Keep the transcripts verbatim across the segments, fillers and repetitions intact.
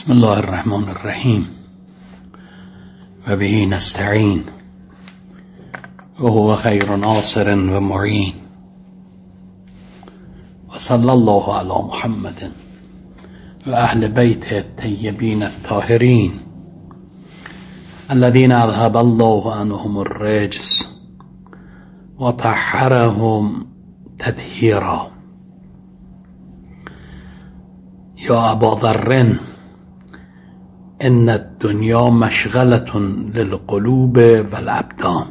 بسم الله الرحمن الرحیم و به نستعین و هو خیر ناصر و معین و صلی الله علی محمد و اهل بیت الطیبین الطاهرین الذين اذهب الله عنهم الرجس و طهرهم تطهیرا. یا ابا ذر ان الدنیا مشغلة للقلوب والابدان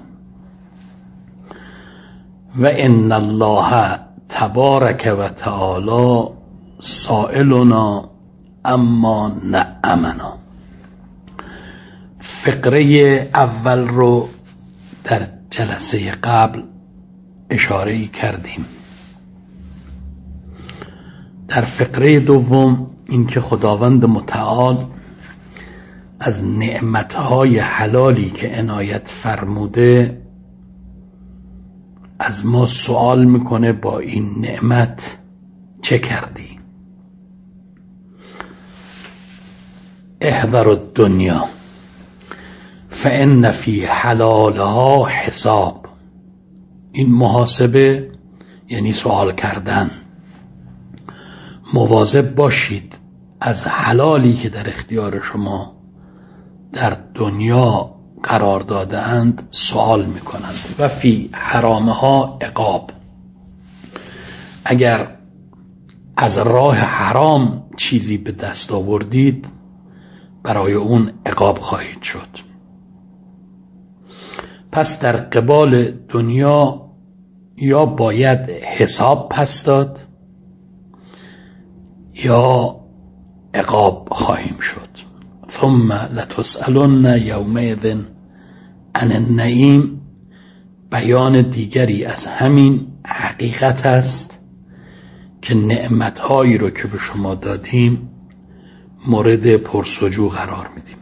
و ان الله تبارک و تعالی سائلنا اما نعمنا. فقره اول رو در جلسه قبل اشاره کردیم. در فقره دوم اینکه خداوند متعال از نعمتهای حلالی که عنایت فرموده از ما سوال میکنه با این نعمت چه کردی؟ احذر الدنیا فان فی حلالها حساب. این محاسبه یعنی سوال کردن. مواظب باشید از حلالی که در اختیار شما در دنیا قرار داده اند سوال میکنند و فی حرامها عقاب. اگر از راه حرام چیزی به دست آوردید برای اون عقاب خواهید شد. پس در قبال دنیا یا باید حساب پس داد یا عقاب خواهیم شد. ثم لتسألن یومئذ عن النعیم. بیان دیگری از همین حقیقت است که نعمتهایی رو که به شما دادیم مورد پرسجو قرار میدیم.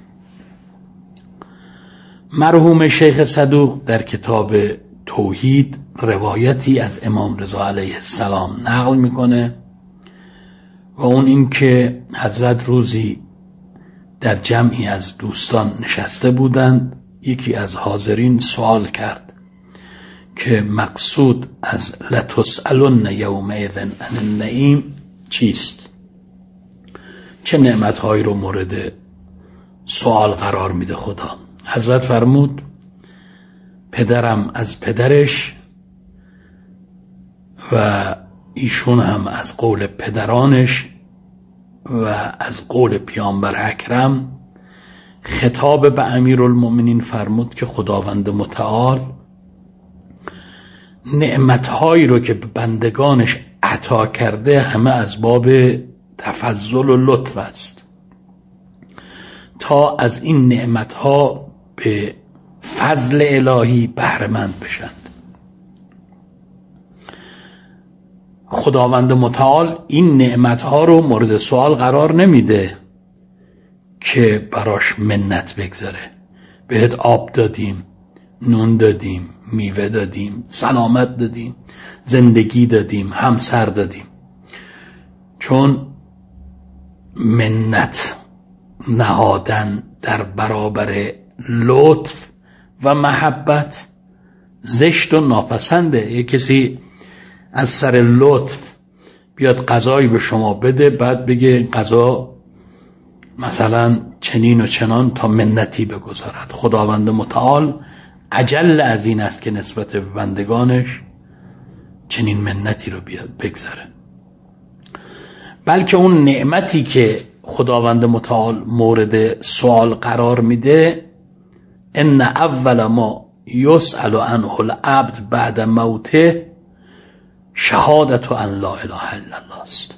مرحوم شیخ صدوق در کتاب توحید روایتی از امام رضا علیه السلام نقل میکنه و اون این که حضرت روزی در جمعی از دوستان نشسته بودند. یکی از حاضرین سوال کرد که مقصود از لتسألن یومئذ عن النعیم چیست؟ چه نعمتهایی رو مورد سوال قرار میده خدا؟ حضرت فرمود پدرم از پدرش و ایشون هم از قول پدرانش و از قول پیامبر اکرم. خطاب به امیرالمؤمنین فرمود که خداوند متعال نعمتهایی رو که به بندگانش عطا کرده همه از باب تفضل و لطف است تا از این نعمتها به فضل الهی بهره‌مند بشند. خداوند متعال این نعمتها رو مورد سوال قرار نمیده که براش منت بگذاره. بهت آب دادیم، نون دادیم، میوه دادیم، سلامت دادیم، زندگی دادیم، همسر دادیم. چون منت نهادن در برابر لطف و محبت زشت و ناپسنده. یک کسی از سر لطف بیاد غذایی به شما بده بعد بگه غذا مثلا چنین و چنان تا منتی بگذارد. خداوند متعال اجل از این است که نسبت به بندگانش چنین منتی رو بیاد بگذاره. بلکه اون نعمتی که خداوند متعال مورد سوال قرار میده ان اول ما یسأل عنه العبد بعد موته شهادت ان لا اله الا الله است.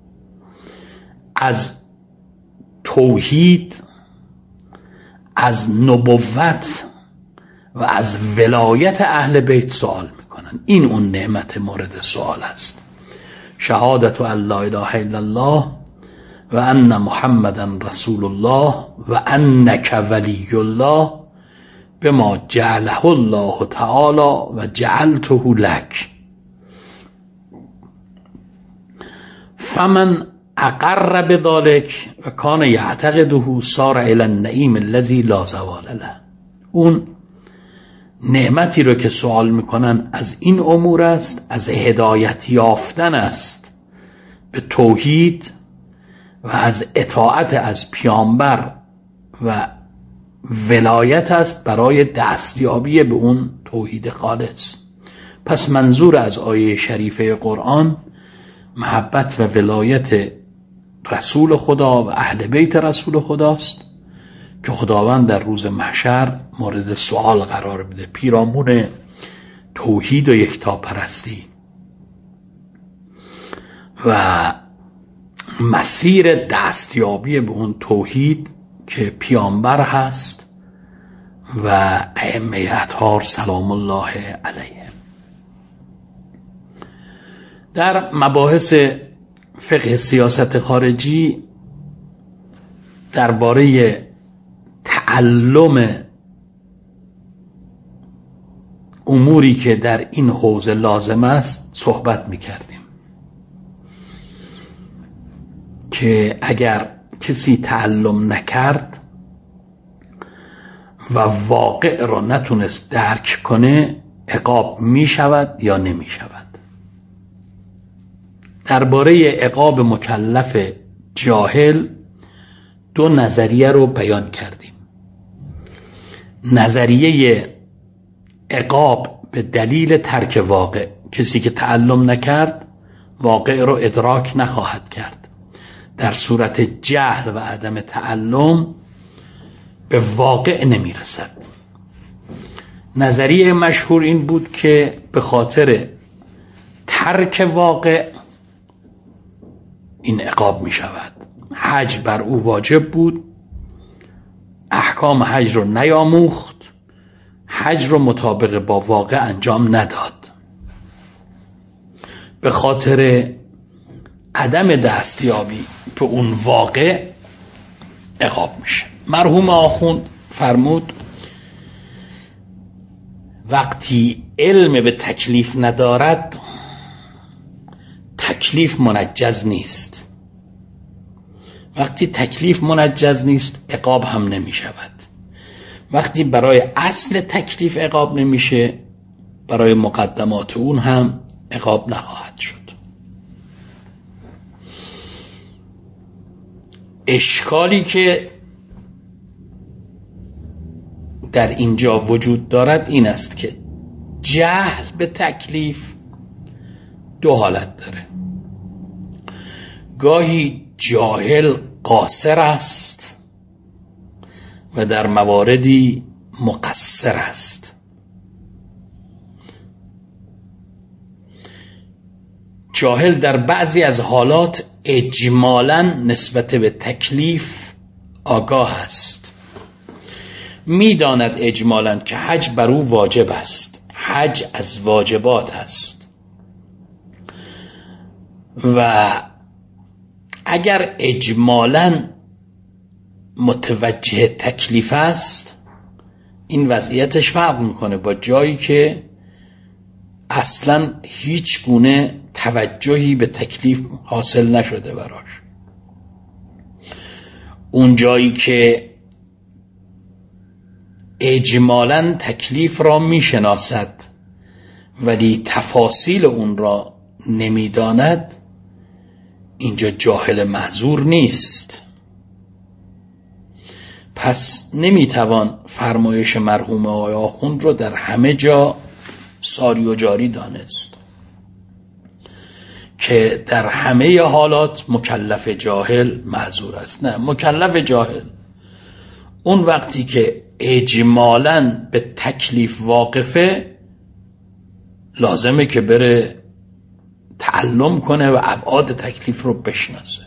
از توحید، از نبوت و از ولایت اهل بیت سوال میکنن. این اون نعمت مورد سوال است. شهادت ان لا اله الا الله و ان محمدا رسول الله و انک ولی الله بما جعله الله تعالی و جعلته لک. فمن اقر بذلک و کان یعتقده سار الی النعیم الذی لا زوال له. اون نعمتی رو که سوال میکنن از این امور است، از هدایت یافتن است به توحید و از اطاعت از پیامبر و ولایت است برای دستیابی به اون توحید خالص. پس منظور از آیه شریفه قرآن محبت و ولایت رسول خدا و اهل بیت رسول خداست که خداوند در روز محشر مورد سوال قرار بده، پیرامون توحید و یکتاپرستی و مسیر دستیابی به اون توحید که پیامبر هست و ائمه اطهار سلام الله علیهم. در مباحث فقه سیاست خارجی درباره تعلم اموری که در این حوزه لازم است صحبت می‌کردیم که اگر کسی تعلم نکرد و واقع را نتونست درک کنه عقاب می شود یا نمی شود. درباره عقاب مکلف جاهل دو نظریه رو بیان کردیم. نظریه عقاب به دلیل ترک واقع، کسی که تعلم نکرد واقع رو ادراک نخواهد کرد. در صورت جهل و عدم تعلم به واقع نمی رسد. نظریه مشهور این بود که به خاطر ترک واقع این عقاب می شود. حج بر او واجب بود، احکام حج رو نیاموخت، حج رو مطابق با واقع انجام نداد، به خاطر عدم دستیابی به اون واقع عقاب میشه. مرحوم آخوند فرمود وقتی علم به تکلیف ندارد تکلیف منجز نیست. وقتی تکلیف منجز نیست عقاب هم نمی شود. وقتی برای اصل تکلیف عقاب نمیشه برای مقدمات اون هم عقاب نخواهد شد. اشکالی که در اینجا وجود دارد این است که جهل به تکلیف دو حالت داره. گاهی جاهل قاصر است و در مواردی مقصر است. جاهل در بعضی از حالات اجمالاً نسبت به تکلیف آگاه است، میداند اجمالاً که حج بر او واجب است، حج از واجبات است و اگر اجمالاً متوجه تکلیف است این وضعیتش فرق میکنه با جایی که اصلاً هیچ گونه توجهی به تکلیف حاصل نشده براش. اون جایی که اجمالاً تکلیف را میشناسد ولی تفاصیل اون را نمیداند اینجا جاهل معذور نیست. پس نمیتوان فرمایش مرحوم آقای آخوند رو در همه جا ساری و جاری دانست که در همه حالات مکلف جاهل معذور است. نه، مکلف جاهل اون وقتی که اجمالاً به تکلیف واقفه لازمه که بره تعلم کنه و ابعاد تکلیف رو بشناسه.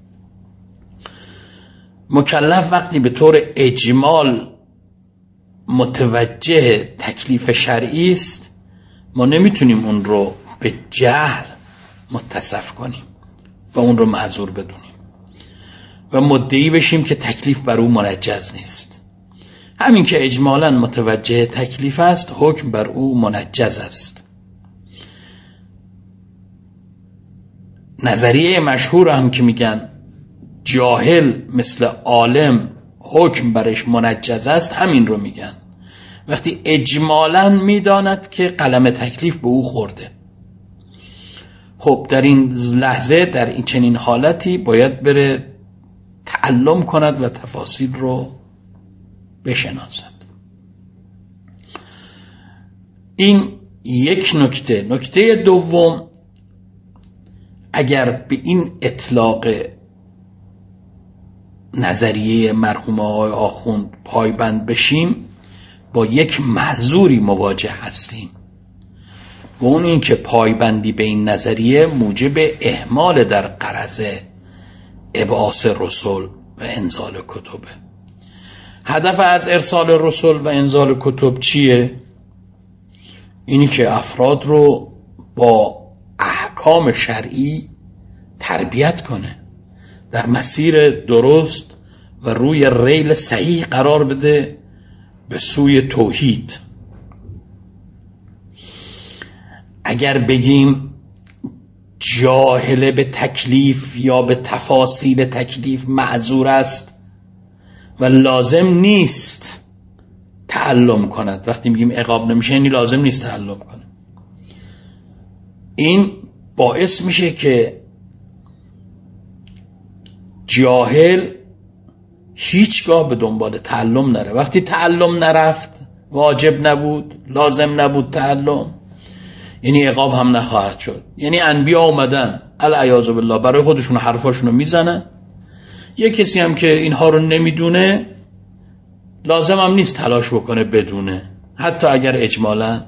مکلف وقتی به طور اجمال متوجه تکلیف شرعی است ما نمیتونیم اون رو به جهل متصف کنیم و اون رو معذور بدونیم و مدعی بشیم که تکلیف بر او منجز نیست. همین که اجمالاً متوجه تکلیف است حکم بر او منجز است. نظریه مشهور هم که میگن جاهل مثل عالم حکم برش منجز است، همین رو میگن. وقتی اجمالاً میداند که قلم تکلیف به او خورده، خب در این لحظه در این چنین حالتی باید بره تعلم کند و تفاصیل رو بشناسد. این یک نکته. نکته دوم، اگر به این اطلاق نظریه مرحوم آقای آخوند پایبند بشیم، با یک محظوری مواجه هستیم و اون این که پایبندی به این نظریه موجب اهمال در غرض ابعاث رسول و انزال کتبه. هدف از ارسال رسول و انزال کتب چیه؟ اینی که افراد رو با احکام شرعی تربیت کنه، در مسیر درست و روی ریل صحیح قرار بده به سوی توحید. اگر بگیم جاهل به تکلیف یا به تفاصیل تکلیف معذور است و لازم نیست تعلم کند، وقتی میگیم عقاب نمیشه یعنی لازم نیست تعلم کنه، این باعث میشه که جاهل هیچگاه به دنبال تعلم نره. وقتی تعلم نرفت، واجب نبود، لازم نبود تعلم، یعنی عقاب هم نخواهد شد. یعنی انبیا اومدن العیاذ بالله برای خودشون حرفاشونو میزنن، یه کسی هم که اینها رو نمیدونه لازم هم نیست تلاش بکنه بدونه، حتی اگر اجمالا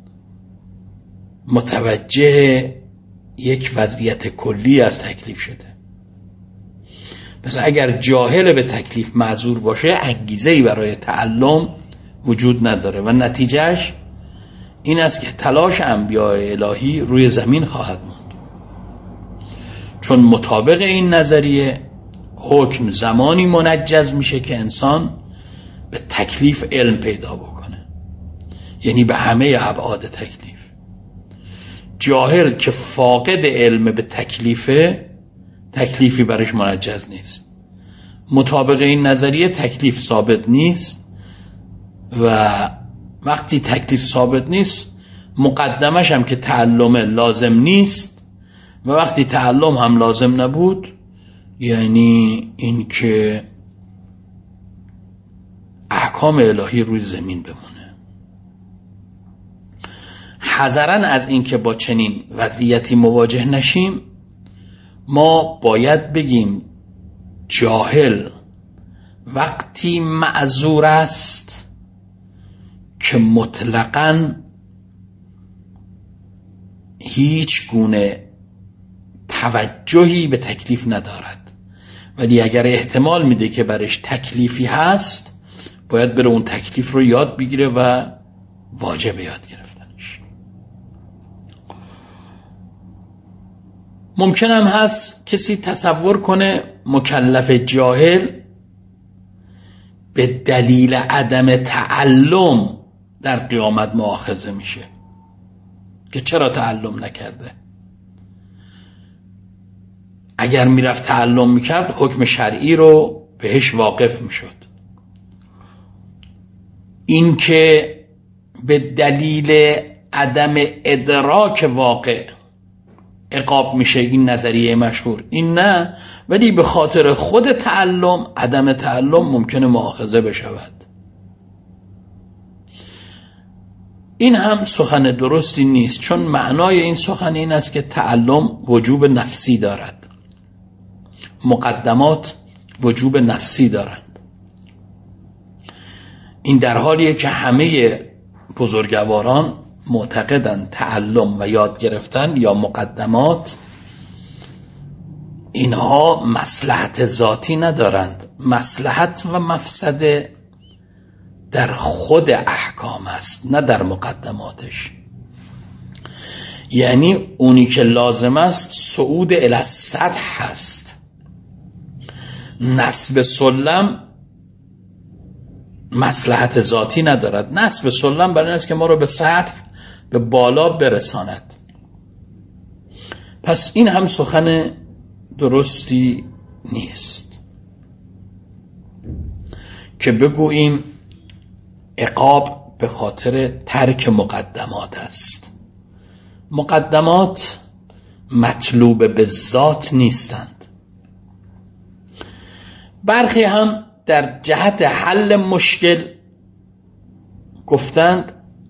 متوجه یک وضعیت کلی از تکلیف شده. پس اگر جاهل به تکلیف معذور باشه، انگیزه‌ای برای تعلم وجود نداره و نتیجهش این است که تلاش انبیاء الهی روی زمین خواهد موند، چون مطابق این نظریه حکم زمانی منجز میشه که انسان به تکلیف علم پیدا بکنه، یعنی به همه ابعاد تکلیف. جاهل که فاقد علم به تکلیفه، تکلیفی برش منجز نیست. مطابق این نظریه تکلیف ثابت نیست و وقتی تکلیف ثابت نیست، مقدمش هم که تعلم لازم نیست و وقتی تعلم هم لازم نبود، یعنی این که احکام الهی روی زمین بمونه. حذراً از این که با چنین وضعیتی مواجه نشیم، ما باید بگیم جاهل وقتی معذور است که مطلقاً هیچ گونه توجهی به تکلیف ندارد، ولی اگر احتمال میده که برش تکلیفی هست، باید بره اون تکلیف رو یاد بگیره و واجب یاد گرفتنش. ممکن هم هست کسی تصور کنه مکلف جاهل به دلیل عدم تعلم در قیامت مؤاخذه میشه که چرا تعلم نکرده. اگر میرفت تعلم میکرد حکم شرعی رو بهش واقف میشد. این که به دلیل عدم ادراک واقع عقاب میشه، این نظریه مشهور، این نه، ولی به خاطر خود تعلم، عدم تعلم ممکنه مؤاخذه بشود. این هم سخن درستی نیست، چون معنای این سخن این است که تعلم وجوب نفسی دارد، مقدمات وجوب نفسی دارند. این در حالیه که همه بزرگواران معتقدند تعلم و یاد گرفتن یا مقدمات اینها مصلحت ذاتی ندارند، مصلحت و مفسده در خود احکام است، نه در مقدماتش. یعنی اونی که لازم است صعود الی السطح هست. نصب سلم مصلحت ذاتی ندارد. نصب سلم برای این است که ما رو به سطح، به بالا برساند. پس این هم سخن درستی نیست که بگوییم عقاب به خاطر ترک مقدمات است. مقدمات مطلوب به ذات نیستند. برخی هم در جهت حل مشکل گفتند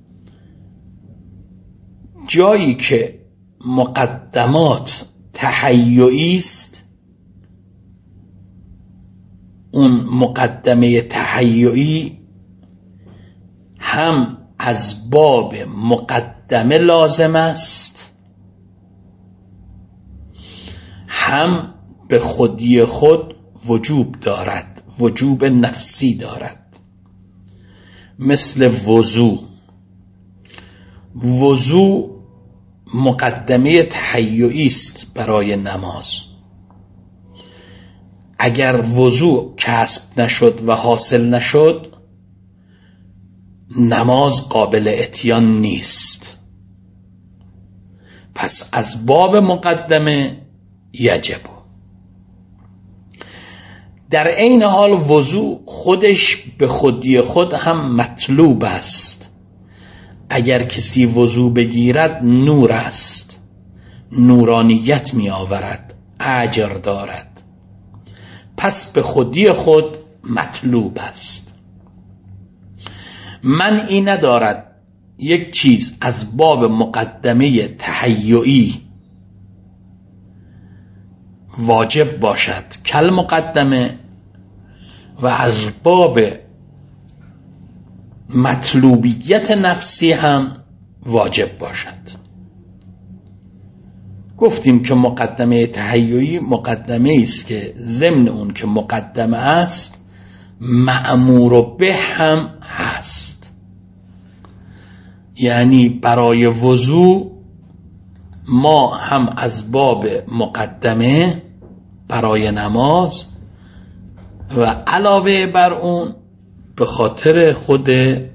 جایی که مقدمات تهیعی است، اون مقدمه تهیعی هم از باب مقدمه لازم است، هم به خودی خود وجوب دارد، وجوب نفسی دارد. مثل وضو. وضو مقدمه تهیعی است برای نماز. اگر وضو کسب نشد و حاصل نشد، نماز قابل اتیان نیست. پس از باب مقدمه یجب. در عین حال وضو خودش به خودی خود هم مطلوب است. اگر کسی وضو بگیرد نور است، نورانیت می آورد، اجر دارد، پس به خودی خود مطلوب است. منعی ندارد یک چیز از باب مقدمه تهیعی واجب باشد کل مقدمه و از باب مطلوبیت نفسی هم واجب باشد. گفتیم که مقدمه تهیعی مقدمه است که ضمن اون که مقدمه است مأمور به هم هست. یعنی برای وضو ما هم از باب مقدمه برای نماز و علاوه بر اون به خاطر خود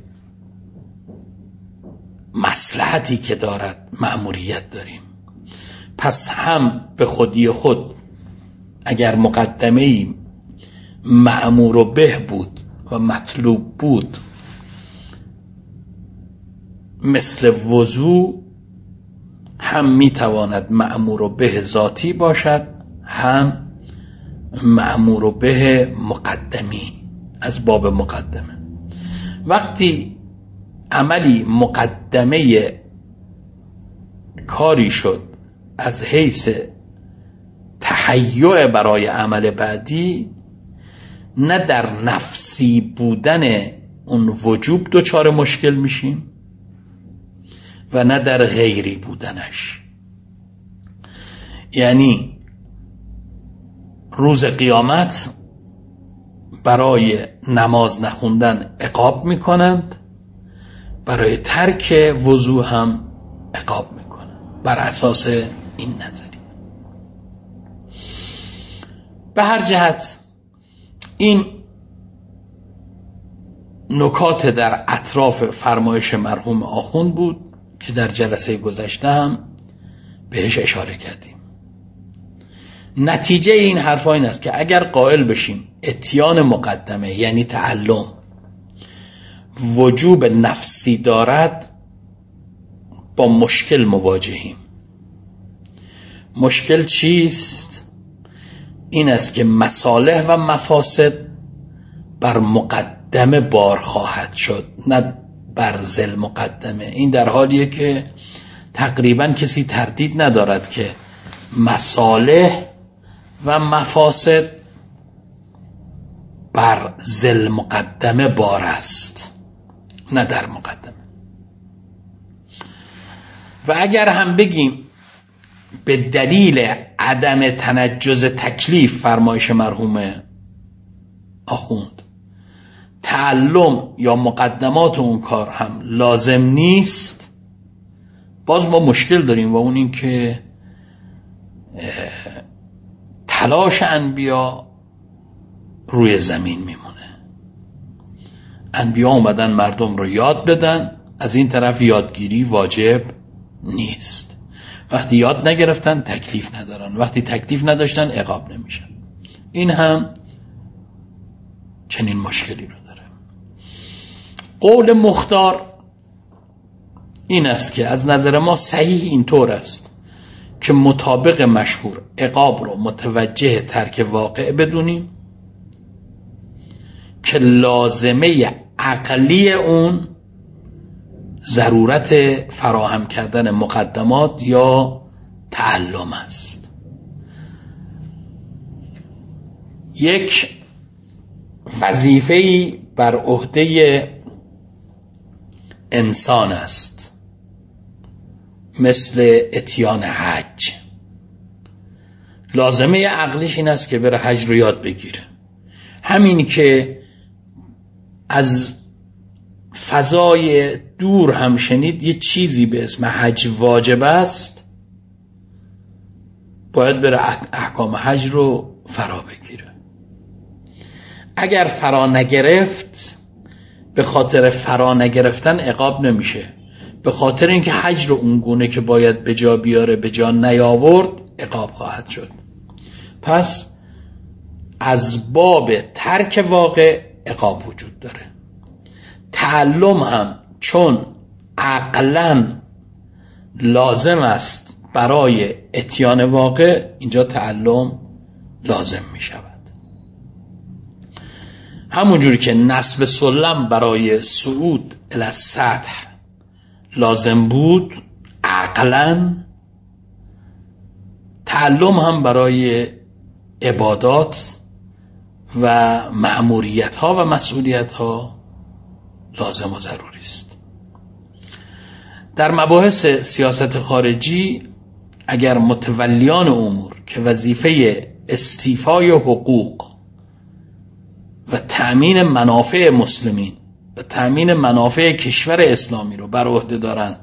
مصلحتی که دارد مأموریت داریم. پس هم به خودی خود اگر مقدمه‌ای مأمور به بود و مطلوب بود مثل وضو، هم میتواند مأمور به ذاتی باشد، هم مأمور به مقدمی از باب مقدمه. وقتی عملی مقدمه کاری شد از حیث تهیع برای عمل بعدی، نه در نفسی بودن اون وجوب دچار مشکل میشیم و نه در غیری بودنش. یعنی روز قیامت برای نماز نخوندن عقاب میکنند، برای ترک وضو هم عقاب میکنند، بر اساس این نظری. به هر جهت این نکات در اطراف فرمایش مرحوم آخوند بود که در جلسه گذشته هم بهش اشاره کردیم. نتیجه این حرفا این است که اگر قائل بشیم اتیان مقدمه یعنی تعلم وجوب نفسی دارد، با مشکل مواجهیم. مشکل چیست؟ این است که مصالح و مفاسد بر مقدمه بار خواهد شد، نه بر ذل مقدمه. این در حالیه که تقریبا کسی تردید ندارد که مصالح و مفاسد بر ذل مقدمه بار است، نه در مقدمه. و اگر هم بگیم به دلیل عدم تنجز تکلیف فرمایش مرحوم آخوند تعلم یا مقدمات اون کار هم لازم نیست، باز ما مشکل داریم و اون این که تلاش انبیا روی زمین میمونه. انبیا اومدن مردم رو یاد بدن، از این طرف یادگیری واجب نیست. وقتی یاد نگرفتن تکلیف ندارن، وقتی تکلیف نداشتن عقاب نمیشن. این هم چنین مشکلی رو داره. قول مختار این است که از نظر ما صحیح اینطور است که مطابق مشهور عقاب رو متوجه ترک واقع بدونیم که لازمه عقلی اون ضرورت فراهم کردن مقدمات یا تعلم است. یک وظیفه‌ای بر عهده انسان است، مثل اتیان حج. لازمه عقلیش این است که بره حج رو یاد بگیره. همین که از فضای دور هم شنید یه چیزی به اسم حج واجب است، باید بره احکام حج رو فرا بگیره. اگر فرا نگرفت، به خاطر فرا نگرفتن عقاب نمیشه، به خاطر اینکه حج رو اونگونه که باید به جا بیاره به جا نیاورد عقاب خواهد شد. پس از باب ترک واقع عقاب وجود داره. تعلم هم چون عقلاً لازم است برای اتیان واقع، اینجا تعلم لازم می شود. همونجوری که نصب سلم برای صعود الی السطح لازم بود عقلاً، تعلم هم برای عبادات و مأموریت ها و مسئولیت ها لازم و ضروری است. در مباحث سیاست خارجی اگر متولیان امور که وظیفه استیفای حقوق و تأمین منافع مسلمین و تأمین منافع کشور اسلامی رو بر عهده دارند،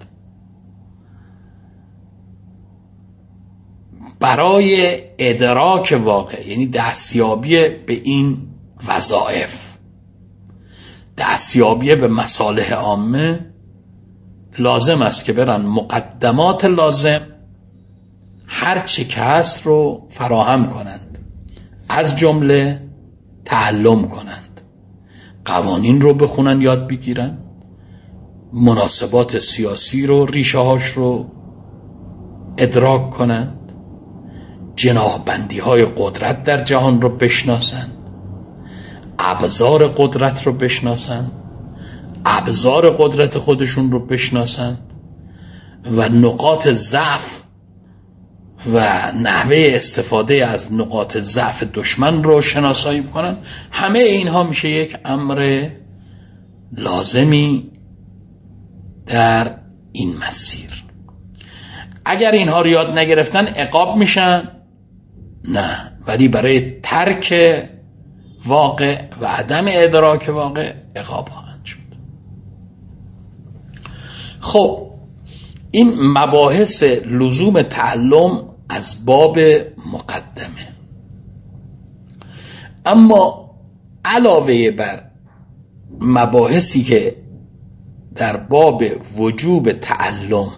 برای ادراک واقع، یعنی دستیابی به این وظایف، دستیابی به مصالح عامه، لازم است که برن مقدمات لازم هر چه که هست رو فراهم کنند، از جمله تعلم کنند، قوانین رو بخونن، یاد بگیرن، مناسبات سیاسی رو، ریشه هاش رو ادراک کنند، جناحبندی های قدرت در جهان رو بشناسند، ابزار قدرت رو بشناسند، ابزار قدرت خودشون رو بشناسند و نقاط ضعف و نحوه استفاده از نقاط ضعف دشمن رو شناسایی کنند. همه اینها میشه یک امر لازمی در این مسیر. اگر اینها رو یاد نگرفتن عقاب میشن؟ نه، ولی برای ترک واقع و عدم ادراک واقع عقاب خواهند شد. خب این مباحث لزوم تعلم از باب مقدمه. اما علاوه بر مباحثی که در باب وجوب تعلم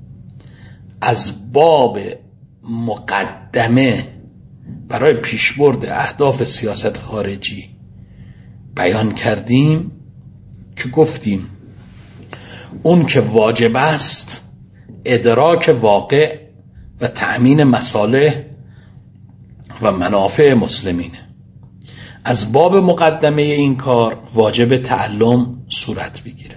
از باب مقدمه برای پیشبرد اهداف سیاست خارجی بیان کردیم، که گفتیم اون که واجب است ادراک واقع و تأمین مصالح و منافع مسلمینه، از باب مقدمه این کار واجب تعلم صورت بگیره.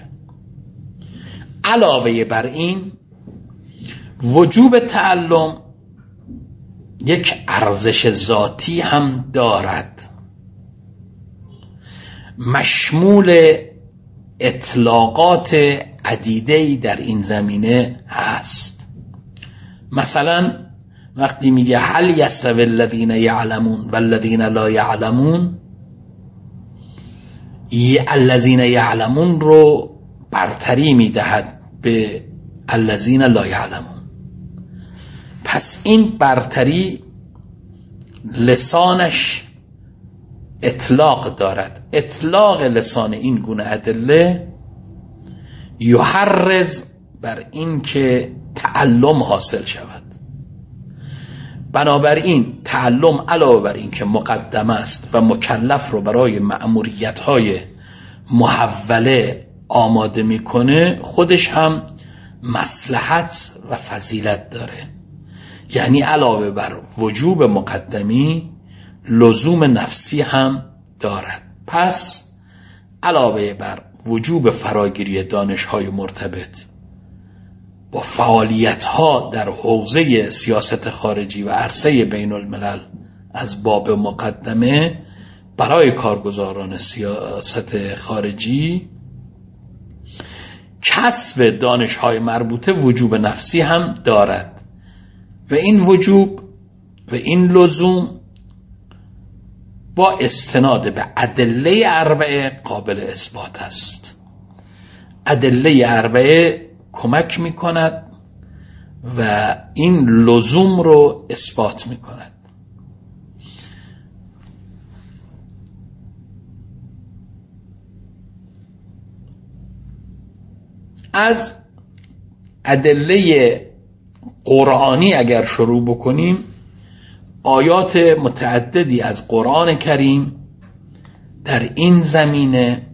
علاوه بر این وجوب تعلم یک ارزش ذاتی هم دارد، مشمول اطلاقات عدیده‌ای در این زمینه هست. مثلا وقتی میگه هل یستوی الذین یعلمون والذین لا یعلمون، الذین یعلمون رو برتری میدهد به الذین لا یعلمون. پس این برتری لسانش اطلاق دارد. اطلاق لسان این گونه ادله یحرز بر این که تعلم حاصل شود. بنابراین تعلم علاوه بر این که مقدم است و مکلف رو برای مأموریت‌های محوله آماده میکنه، خودش هم مصلحت و فضیلت داره. یعنی علاوه بر وجوب مقدمی لزوم نفسی هم دارد. پس علاوه بر وجوب فراگیری دانش‌های مرتبط با فعالیت‌ها در حوزه سیاست خارجی و عرصه بین الملل از باب مقدمه برای کارگزاران سیاست خارجی، کسب دانش‌های مربوطه وجوب نفسی هم دارد و این وجوب و این لزوم با استناد به ادله اربعه قابل اثبات است. ادله اربعه کمک می‌کند و این لزوم رو اثبات می‌کند. از ادله قرآنی اگر شروع بکنیم، آیات متعددی از قرآن کریم در این زمینه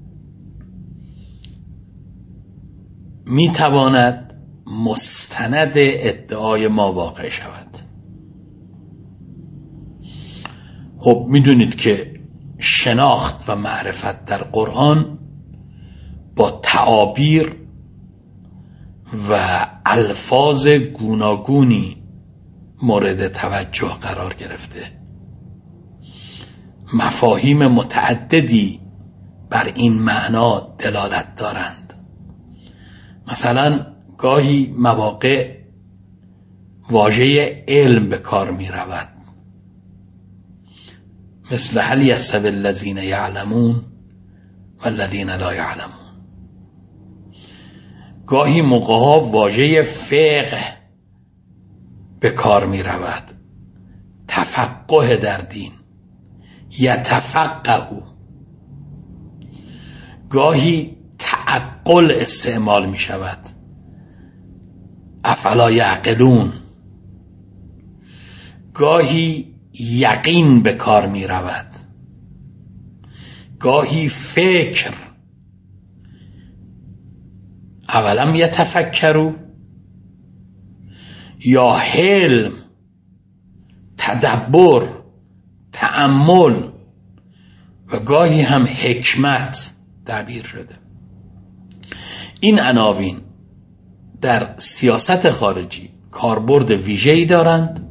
میتواند مستند ادعای ما واقع شود. خب میدونید که شناخت و معرفت در قرآن با تعابیر و الفاظ گوناگونی مورد توجه قرار گرفته. مفاهیم متعددی بر این معنا دلالت دارند. مثلا گاهی مواقع واژه علم به کار می رود، مثل هل یستوی الذین یعلمون و الذین لا یعلمون. گاهی موقعها واژه فقه به کار می رود، تفقه در دین، یتفقه. گاهی تعقل استعمال می شود، افلا یعقلون. گاهی یقین به کار می رود، گاهی فکر، اولم یتفکروا، یا حلم، تدبر، تأمل، و گاهی هم حکمت تعبیر شده. این عناوین در سیاست خارجی کاربرد ویژه‌ای دارند.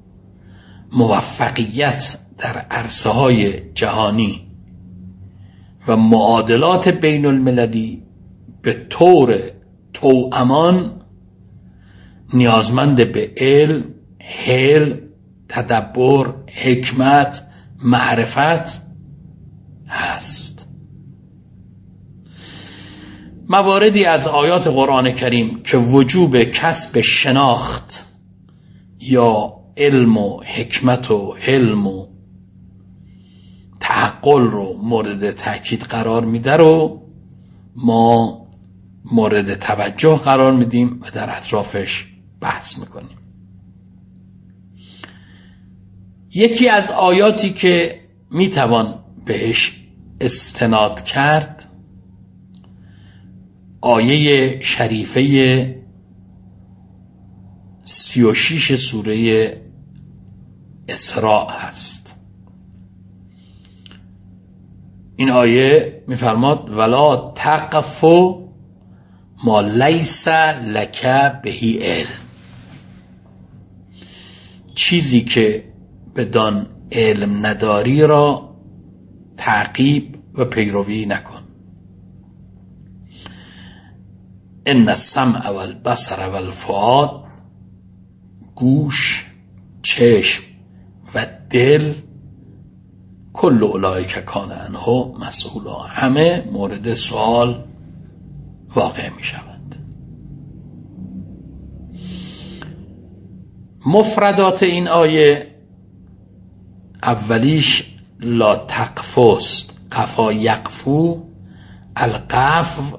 موفقیت در عرصه‌های جهانی و معادلات بین المللی به طور توامان نیازمند به علم، حلم، تدبر، حکمت، معرفت هست. مواردی از آیات قرآن کریم که وجوب کسب شناخت یا علم و حکمت و حلم و تعقل رو مورد تأکید قرار میده رو ما مورد توجه قرار میدیم و در اطرافش بحث میکنیم. یکی از آیاتی که میتوان بهش استناد کرد آیه شریفه سی و شش سوره اسراء هست. این آیه میفرماد ولا تقف ما لیس لک به علم. چیزی که بدان علم نداری را تعقیب و پیروی نکن. ان السمع والبصر والفؤاد، گوش، چشم و دل، کل اولئک کان عنه مسئولا، همه مورد سوال واقع می شوند. مفردات این آیه اولیش لا تقفوست. قفا یقفو، القفو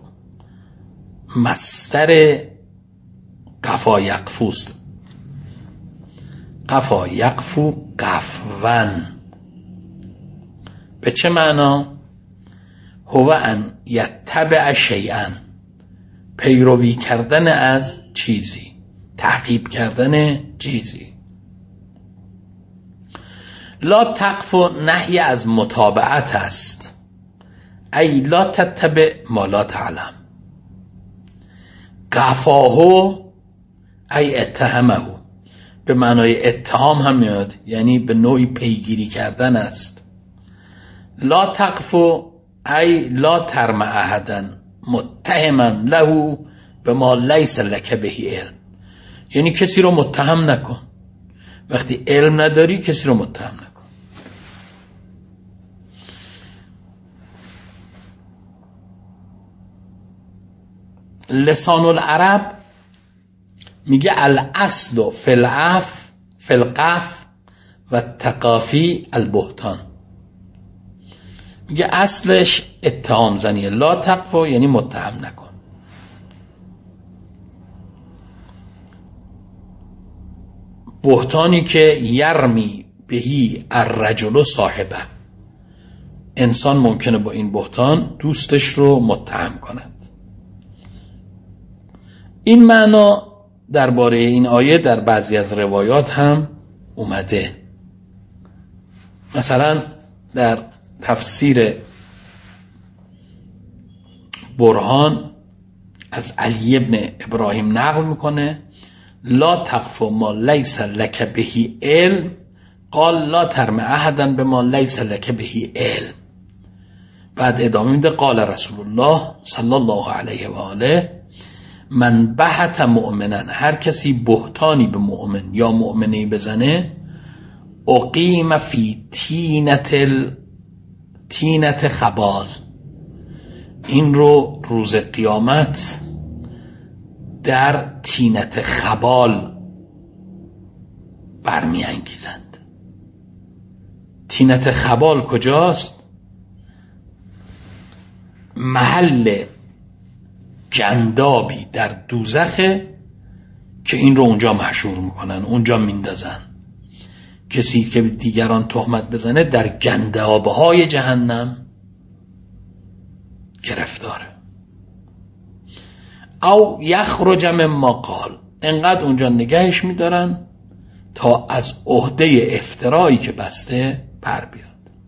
مصدر قفا یقفوست. قفا یقفو قفون. به چه معنا؟ هو ان یتبع شیئا، پیروی کردن از چیزی، تعقیب کردن چیزی. لا تقف نهی از متابعت است، ای لا تتبع ما لا تعلم. قفاهو ای اتهمه، به معنای اتهام هم میاد، یعنی به نوعی پیگیری کردن است. لا تقف ای لا ترم احدا متهما له به ما لیس لک به علم، یعنی کسی رو متهم نکن، وقتی علم نداری کسی رو متهم نکن. لسان العرب میگه الاصل فی العف فی القف و تقافی البهتان. میگه اصلش اتهام زنیه، لا تقف یعنی متهم نکن. بهتانی که یرمی بهی الرجل صاحبه، انسان ممکنه با این بهتان دوستش رو متهم کند. این معنا درباره این آیه در بعضی از روایات هم اومده. مثلا در تفسیر برهان از علی ابن ابراهیم نقل میکنه لا تقف ما لیس لک بهی علم قال لا ترم احدا به ما لیس لک بهی علم. بعد ادامه میده قال رسول الله صلی الله علیه و آله من بهت مؤمنن، هر کسی بهتانی به مؤمن یا مؤمنی بزنه اقیم فی تینت ال... تینت خبال، این رو روز قیامت در تینت خبال برمی انگیزند. تینت خبال کجاست؟ محل گندابی در دوزخه که این رو اونجا محشور میکنن، اونجا میندازن. کسی که دیگران تهمت بزنه در گندابهای جهنم گرفتاره. او یخرج مما قال، انقدر اونجا نگهش میدارن تا از عهده افترایی که بسته پر بیاد.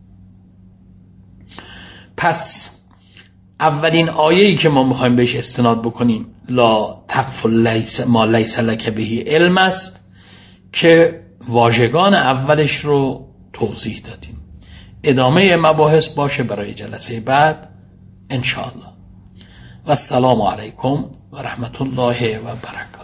پس اولین آیه‌ای که ما میخوایم بهش استناد بکنیم لا تقف لیس ما لیس لک بهی علم است که واژگان اولش رو توضیح دادیم. ادامه مباحث باشه برای جلسه بعد انشاءالله. و السلام علیکم و رحمت الله و برکاته.